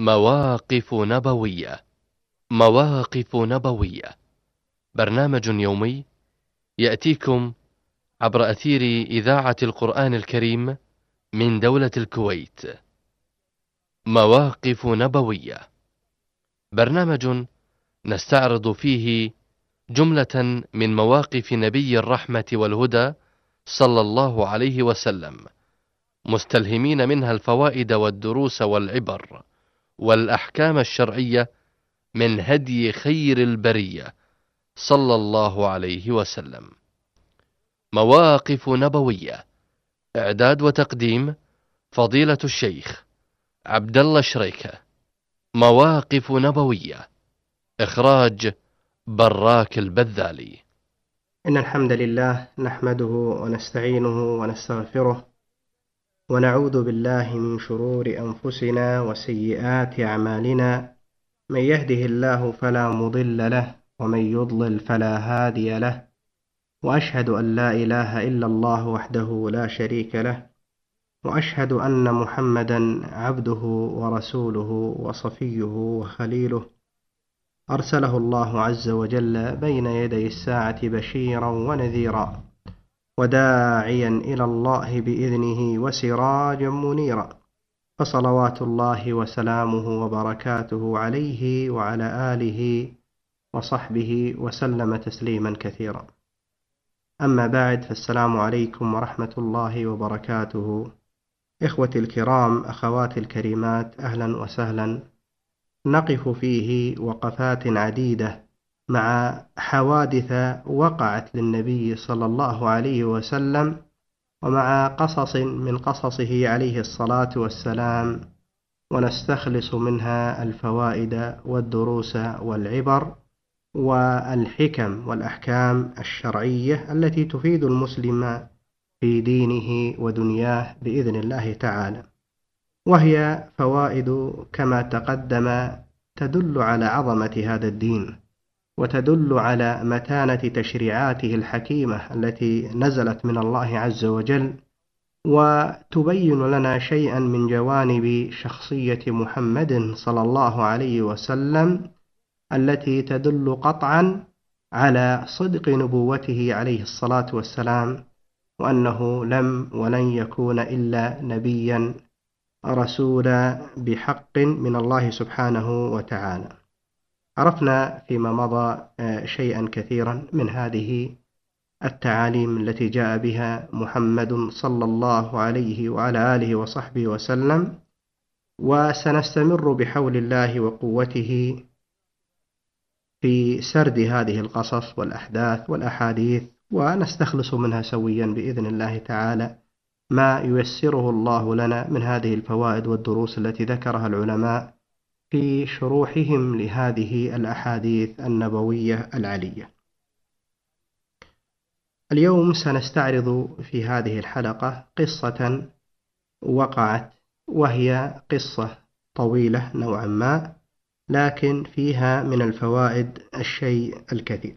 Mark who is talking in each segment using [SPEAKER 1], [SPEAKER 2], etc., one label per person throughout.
[SPEAKER 1] مواقف نبوية. مواقف نبوية، برنامج يومي يأتيكم عبر أثير إذاعة القرآن الكريم من دولة الكويت. مواقف نبوية، برنامج نستعرض فيه جملة من مواقف نبي الرحمة والهدى صلى الله عليه وسلم، مستلهمين منها الفوائد والدروس والعبر والأحكام الشرعية من هدي خير البرية صلى الله عليه وسلم. مواقف نبوية، إعداد وتقديم فضيلة الشيخ عبد الله شريكة. مواقف نبوية، إخراج براك البذالي.
[SPEAKER 2] إن الحمد لله نحمده ونستعينه ونستغفره ونعوذ بالله من شرور أنفسنا وسيئات أعمالنا، من يهده الله فلا مضل له ومن يضلل فلا هادي له، وأشهد أن لا إله إلا الله وحده لا شريك له، وأشهد أن محمدا عبده ورسوله وصفيه وخليله، أرسله الله عز وجل بين يدي الساعة بشيرا ونذيرا وداعيا إلى الله بإذنه وسراجا منيرا، فصلوات الله وسلامه وبركاته عليه وعلى آله وصحبه وسلم تسليما كثيرا. أما بعد، فالسلام عليكم ورحمة الله وبركاته. إخوتي الكرام، أخواتي الكريمات، أهلا وسهلا. نقف فيه وقفات عديدة مع حوادث وقعت للنبي صلى الله عليه وسلم، ومع قصص من قصصه عليه الصلاة والسلام، ونستخلص منها الفوائد والدروس والعبر والحكم والأحكام الشرعية التي تفيد المسلم في دينه ودنياه بإذن الله تعالى، وهي فوائد كما تقدم تدل على عظمة هذا الدين، وتدل على متانة تشريعاته الحكيمة التي نزلت من الله عز وجل، وتبين لنا شيئا من جوانب شخصية محمد صلى الله عليه وسلم التي تدل قطعا على صدق نبوته عليه الصلاة والسلام، وأنه لم ولن يكون إلا نبيا رسولا بحق من الله سبحانه وتعالى. عرفنا فيما مضى شيئا كثيرا من هذه التعاليم التي جاء بها محمد صلى الله عليه وعلى آله وصحبه وسلم، وسنستمر بحول الله وقوته في سرد هذه القصص والأحداث والأحاديث، ونستخلص منها سويا بإذن الله تعالى ما ييسره الله لنا من هذه الفوائد والدروس التي ذكرها العلماء في شروحهم لهذه الأحاديث النبوية العلية. اليوم سنستعرض في هذه الحلقة قصة وقعت، وهي قصة طويلة نوعا ما، لكن فيها من الفوائد الشيء الكثير.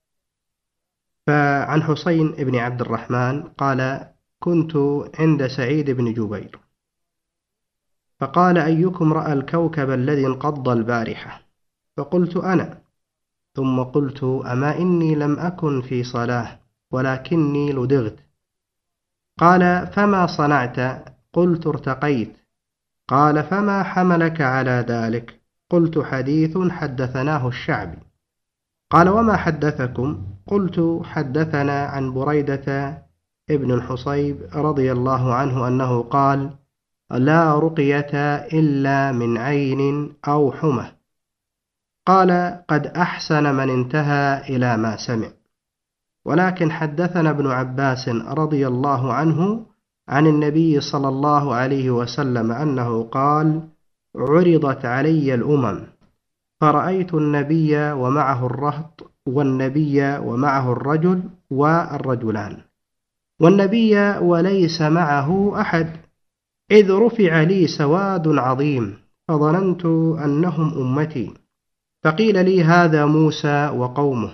[SPEAKER 2] فعن حسين بن عبد الرحمن قال: كنت عند سعيد بن جبير فقال: أيكم رأى الكوكب الذي انقض البارحة؟ فقلت: أنا. ثم قلت: أما إني لم أكن في صلاة ولكني لدغت. قال: فما صنعت؟ قلت: ارتقيت. قال: فما حملك على ذلك؟ قلت: حديث حدثناه الشعبي. قال: وما حدثكم؟ قلت: حدثنا عن بريدة ابن الحصيب رضي الله عنه أنه قال: لا رقية إلا من عين أو حمى. قال: قد أحسن من انتهى إلى ما سمع. ولكن حدثنا ابن عباس رضي الله عنه عن النبي صلى الله عليه وسلم أنه قال: عرضت علي الأمم فرأيت النبي ومعه الرهط، والنبي ومعه الرجل والرجلان، والنبي وليس معه أحد، إذ رفع لي سواد عظيم فظننت أنهم أمتي، فقيل لي: هذا موسى وقومه.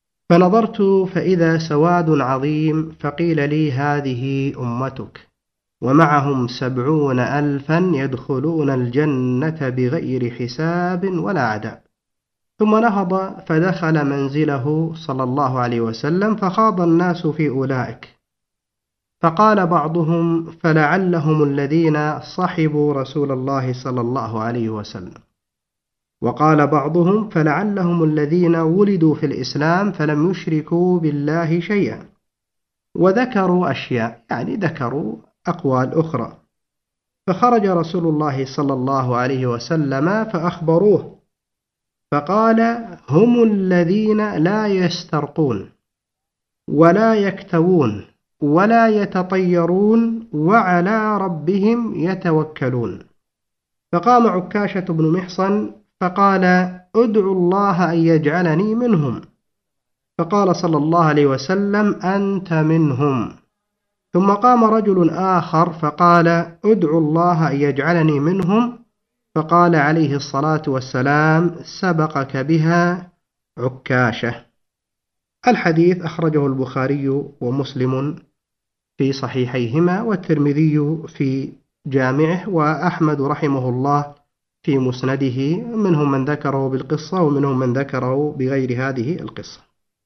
[SPEAKER 2] فنظرت فإذا سواد عظيم، فقيل لي: هذه أمتك. ومعهم 70,000 يدخلون الجنة بغير حساب ولا عذاب. ثم نهض فدخل منزله صلى الله عليه وسلم، فخاض الناس في أولئك، فقال بعضهم: فلعلهم الذين صحبوا رسول الله صلى الله عليه وسلم. وقال بعضهم: فلعلهم الذين ولدوا في الإسلام فلم يشركوا بالله شيئا. وذكروا أشياء، يعني ذكروا أقوال أخرى. فخرج رسول الله صلى الله عليه وسلم فأخبروه، فقال: هم الذين لا يسترقون ولا يكتوون ولا يتطيرون وعلى ربهم يتوكلون. فقام عكاشة بن محصن فقال: ادعوا الله أن يجعلني منهم. فقال صلى الله عليه وسلم: أنت منهم. ثم قام رجل آخر فقال: ادعوا الله أن يجعلني منهم. فقال عليه الصلاة والسلام: سبقك بها عكاشة. الحديث أخرجه البخاري ومسلم في صحيحيهما، والترمذي في جامعه، وأحمد رحمه الله في مسنده، منهم من ذكره بالقصة ومنهم من ذكره بغير هذه القصة.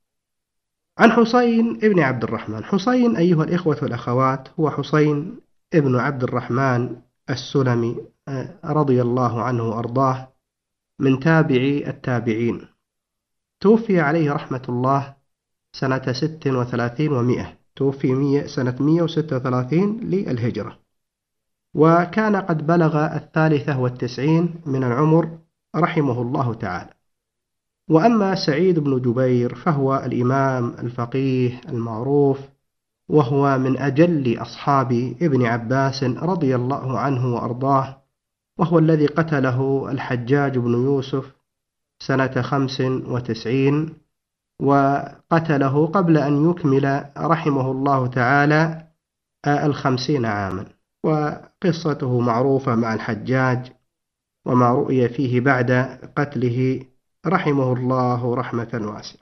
[SPEAKER 2] عن حسين ابن عبد الرحمن. حسين أيها الإخوة والأخوات هو حسين ابن عبد الرحمن السلمي رضي الله عنه وأرضاه، من تابعي التابعين. توفي عليه رحمة الله سنة 36 و100، توفي سنة 136 للهجرة، وكان قد بلغ 93 من العمر رحمه الله تعالى. وأما سعيد بن جبير فهو الإمام الفقيه المعروف، وهو من أجل أصحاب ابن عباس رضي الله عنه وأرضاه، وهو الذي قتله الحجاج بن يوسف سنة 95، وقتله قبل أن يكمل رحمه الله تعالى 50 عاما. وقصته معروفة مع الحجاج وما رؤي فيه بعد قتله رحمه الله رحمة واسعة.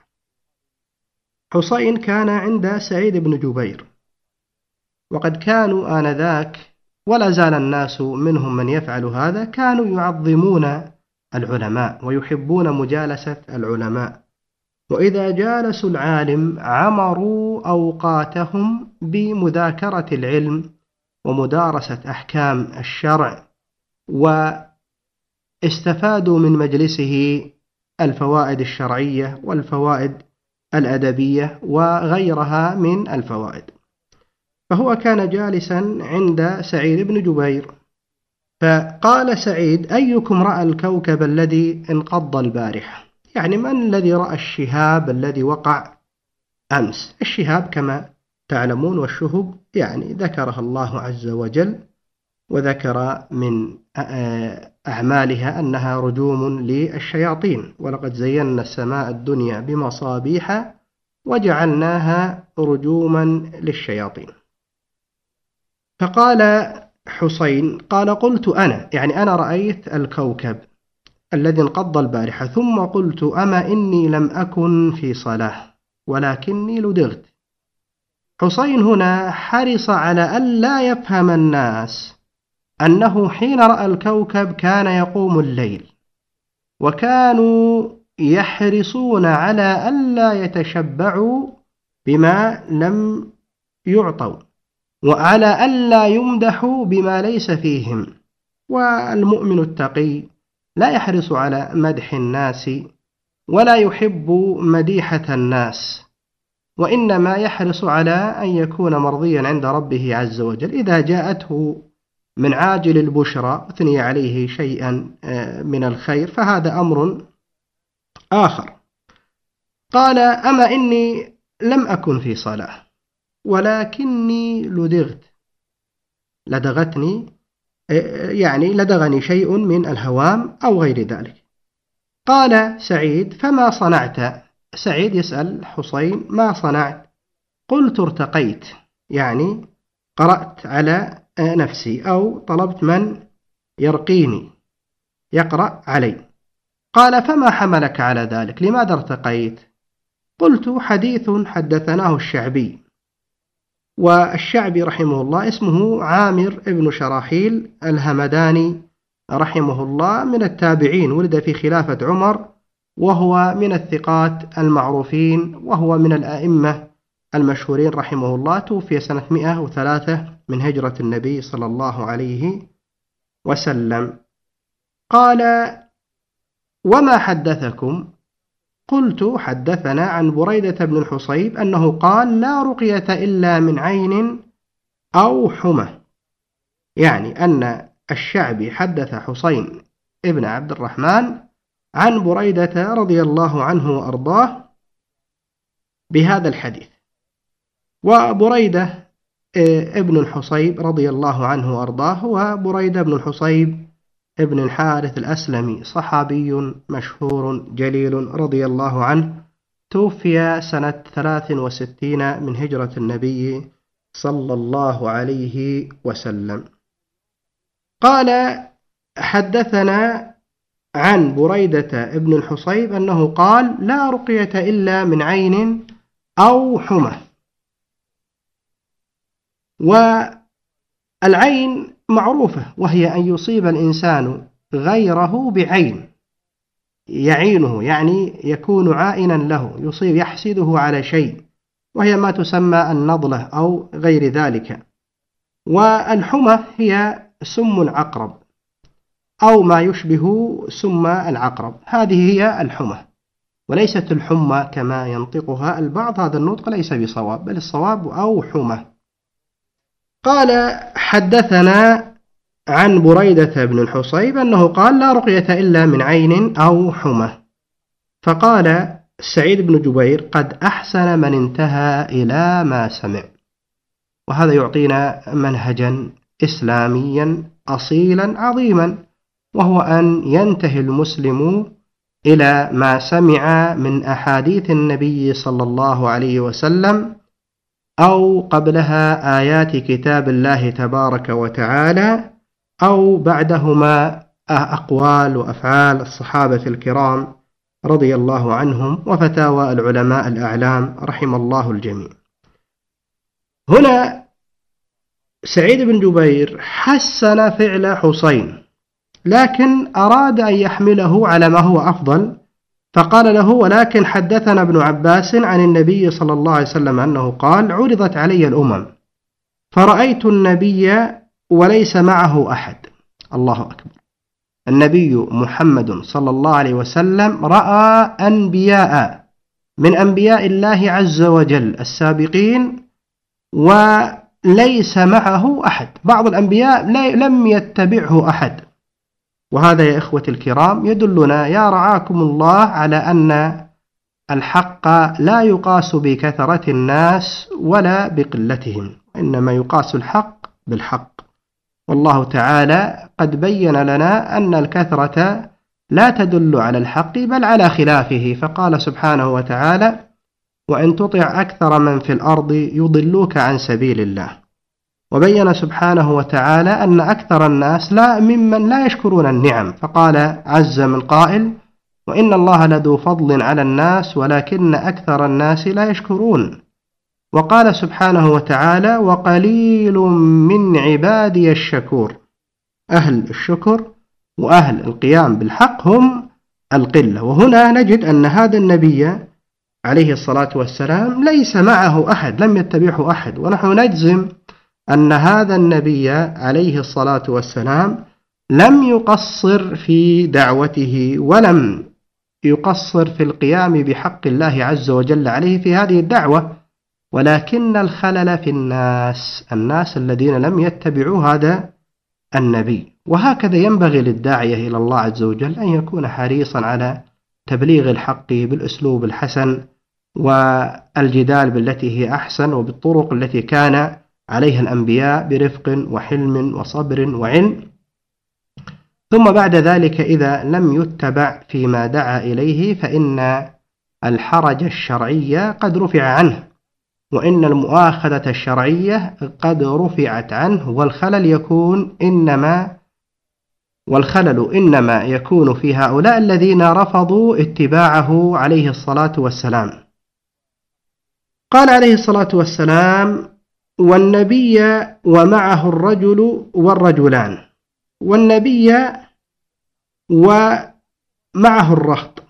[SPEAKER 2] حسين كان عند سعيد بن جبير، وقد كانوا آنذاك ولا زال الناس منهم من يفعل هذا، كانوا يعظمون العلماء ويحبون مجالسة العلماء، وإذا جالسوا العالم عمروا أوقاتهم بمذاكرة العلم ومدارسة أحكام الشرع، واستفادوا من مجلسه الفوائد الشرعية والفوائد الأدبية وغيرها من الفوائد. فهو كان جالسا عند سعيد بن جبير، فقال سعيد: أيكم رأى الكوكب الذي انقض البارحة؟ يعني من الذي رأى الشهاب الذي وقع أمس؟ الشهاب كما تعلمون والشهب يعني ذكرها الله عز وجل، وذكر من أعمالها أنها رجوم للشياطين: ولقد زينا السماء الدنيا بمصابيح وجعلناها رجوما للشياطين. فقال حسين: قال قلت أنا، يعني أنا رأيت الكوكب الذي انقض البارحة، ثم قلت: أما إني لم أكن في صلاة ولكني لدغت. حسين هنا حرص على أن لا يفهم الناس أنه حين رأى الكوكب كان يقوم الليل، وكانوا يحرصون على ألا يتشبعوا بما لم يعطوا، وعلى ألا يمدحوا بما ليس فيهم. والمؤمن التقي لا يحرص على مدح الناس ولا يحب مديحة الناس، وإنما يحرص على أن يكون مرضيا عند ربه عز وجل. إذا جاءته من عاجل البشرى أثني عليه شيئا من الخير فهذا أمر آخر. قال: أما إني لم أكن في صلاة ولكني لدغت، لدغتني يعني لدغني شيء من الهوام أو غير ذلك. قال سعيد: فما صنعت؟ سعيد يسأل حسين: ما صنعت؟ قلت: ارتقيت، يعني قرأت على نفسي أو طلبت من يرقيني يقرأ علي. قال: فما حملك على ذلك؟ لماذا ارتقيت؟ قلت: حديث حدثناه الشعبي والشعبي رحمه الله اسمه عامر ابن شراحيل الهمداني رحمه الله، من التابعين، ولد في خلافة عمر، وهو من الثقات المعروفين، وهو من الأئمة المشهورين رحمه الله. توفي سنة 103 من هجرة النبي صلى الله عليه وسلم. قال: وما حدثكم؟ قلت: حدثنا عن بريدة بن الحصيب أنه قال: لا رقية إلا من عين أو حمى، يعني أن الشعبي حدث حسين ابن عبد الرحمن عن بريدة رضي الله عنه وأرضاه بهذا الحديث. وبريدة ابن الحصيب رضي الله عنه وأرضاه هو بريدة بن الحصيب ابن الحارث الأسلمي، صحابي مشهور جليل رضي الله عنه، توفي سنة 63 من هجرة النبي صلى الله عليه وسلم. قال: حدثنا عن بريدة ابن الحصيب أنه قال: لا رقية إلا من عين أو حمى. والعين معروفة، وهي أن يصيب الإنسان غيره بعين يعينه، يعني يكون عائنا له، يصيب يحسده على شيء، وهي ما تسمى النضلة أو غير ذلك. والحمى هي سم العقرب أو ما يشبه سم العقرب، هذه هي الحمى، وليست الحمى كما ينطقها البعض، هذا النطق ليس بصواب، بل الصواب أو حمى. قال: حدثنا عن بريدة بن الحصيب أنه قال: لا رقية إلا من عين أو حمى. فقال سعيد بن جبير: قد أحسن من انتهى إلى ما سمع. وهذا يعطينا منهجا إسلاميا أصيلا عظيما، وهو أن ينتهي المسلم إلى ما سمع من أحاديث النبي صلى الله عليه وسلم، أو قبلها آيات كتاب الله تبارك وتعالى، أو بعدهما أقوال وأفعال الصحابة الكرام رضي الله عنهم، وفتاوى العلماء الأعلام رحم الله الجميع. هنا سعيد بن جبير حسن فعل حسين، لكن أراد أن يحمله على ما هو أفضل، فقال له: ولكن حدثنا ابن عباس عن النبي صلى الله عليه وسلم أنه قال: عرضت علي الأمم فرأيت النبي وليس معه أحد. الله أكبر! النبي محمد صلى الله عليه وسلم رأى أنبياء من أنبياء الله عز وجل السابقين وليس معه أحد، بعض الأنبياء لم يتبعه أحد. وهذا يا إخوة الكرام يدلنا يا رعاكم الله على أن الحق لا يقاس بكثرة الناس ولا بقلتهم، إنما يقاس الحق بالحق. والله تعالى قد بين لنا أن الكثرة لا تدل على الحق بل على خلافه، فقال سبحانه وتعالى: وإن تطع أكثر من في الأرض يضلوك عن سبيل الله. وبين سبحانه وتعالى أن أكثر الناس ممن لا يشكرون النعم، فقال عز من قائل: وإن الله لذو فضل على الناس ولكن أكثر الناس لا يشكرون. وقال سبحانه وتعالى: وقليل من عبادي الشكور. أهل الشكر وأهل القيام بالحق هم القلة. وهنا نجد أن هذا النبي عليه الصلاة والسلام ليس معه أحد، لم يتبعه أحد، ونحن نجزم أن هذا النبي عليه الصلاة والسلام لم يقصر في دعوته ولم يقصر في القيام بحق الله عز وجل عليه في هذه الدعوة، ولكن الخلل في الناس الذين لم يتبعوا هذا النبي. وهكذا ينبغي للداعية إلى الله عز وجل أن يكون حريصا على تبليغ الحق بالأسلوب الحسن، والجدال بالتي هي أحسن، وبالطرق التي كان عليها الأنبياء برفق وحلم وصبر وعلم. ثم بعد ذلك إذا لم يتبع فيما دعا إليه فإن الحرج الشرعي قد رفع عنه، وإن المؤاخذة الشرعية قد رفعت عنه، والخلل إنما يكون في هؤلاء الذين رفضوا اتباعه عليه الصلاة والسلام. قال عليه الصلاة والسلام: والنبي ومعه الرجل والرجلان، والنبي ومعه الرهط.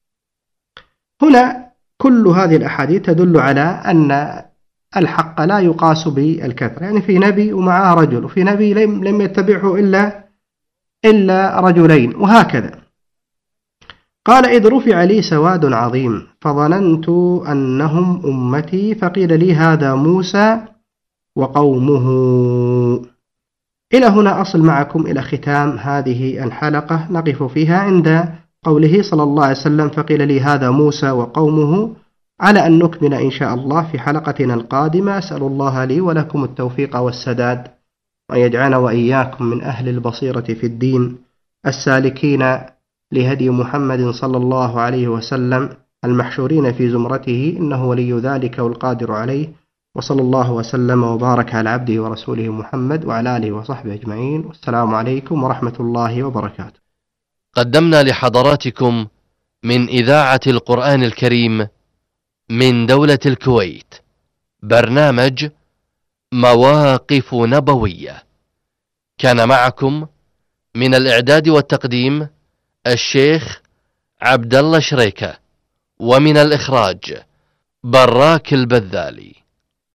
[SPEAKER 2] هنا كل هذه الأحاديث تدل على أن الحق لا يقاس بالكثرة، يعني في نبي ومعه رجل، وفي نبي لم يتبعه إلا رجلين، وهكذا. قال: إذ رفع لي سواد عظيم فظننت أنهم أمتي، فقيل لي هذا موسى وقومه. إلى هنا أصل معكم إلى ختام هذه الحلقة، نقف فيها عند قوله صلى الله عليه وسلم: فقيل لي هذا موسى وقومه، على أن نكمل إن شاء الله في حلقتنا القادمة. أسأل الله لي ولكم التوفيق والسداد، وأن يجعلنا وإياكم من أهل البصيرة في الدين، السالكين لهدي محمد صلى الله عليه وسلم، المحشورين في زمرته، إنه ولي ذلك والقادر عليه. وصلى الله وسلم وبارك على عبده ورسوله محمد وعلى آله وصحبه أجمعين، والسلام عليكم ورحمة الله وبركاته.
[SPEAKER 1] قدمنا لحضراتكم من إذاعة القرآن الكريم من دولة الكويت برنامج مواقف نبوية. كان معكم من الإعداد والتقديم الشيخ عبد الله شريكة، ومن الإخراج براك البذالي.